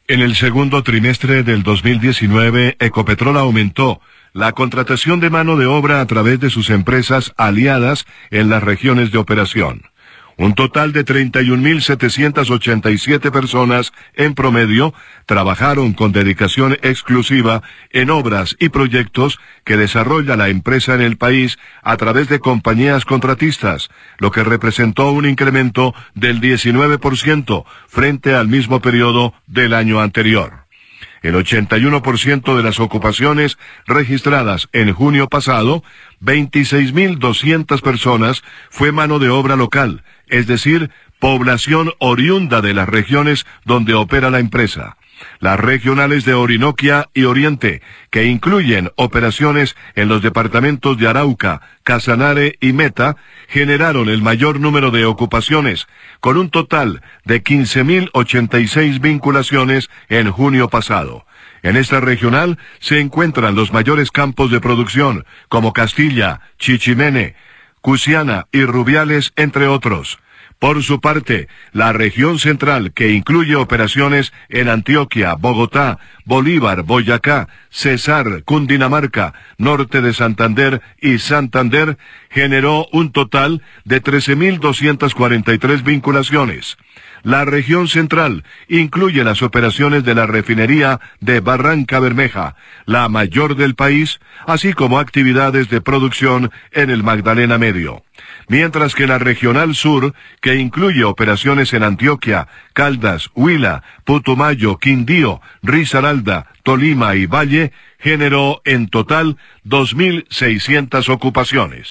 En el segundo trimestre del 2019, Ecopetrol aumentó la contratación de mano de obra a través de sus empresas aliadas en las regiones de operación. Un total de 31.787 personas en promedio trabajaron con dedicación exclusiva en obras y proyectos que desarrolla la empresa en el país a través de compañías contratistas, lo que representó un incremento del 19% frente al mismo periodo del año anterior. El 81% de las ocupaciones registradas en junio pasado, 26.200 personas, fue mano de obra local, es decir, población oriunda de las regiones donde opera la empresa. Las regionales de Orinoquia y Oriente, que incluyen operaciones en los departamentos de Arauca, Casanare y Meta, generaron el mayor número de ocupaciones, con un total de 15.086 vinculaciones en junio pasado. En esta regional se encuentran los mayores campos de producción, como Castilla, Chichimene, Cusiana y Rubiales, entre otros. Por su parte, la región central, que incluye operaciones en Antioquia, Bogotá, Bolívar, Boyacá, Cesar, Cundinamarca, norte de Santander y Santander, generó un total de 13.243 vinculaciones. La región central incluye las operaciones de la refinería de Barranca Bermeja, la mayor del país, así como actividades de producción en el Magdalena Medio. Mientras que la regional sur, que incluye operaciones en Antioquia, Caldas, Huila, Putumayo, Quindío, Risaralda, Tolima y Valle, generó en total 2.600 ocupaciones.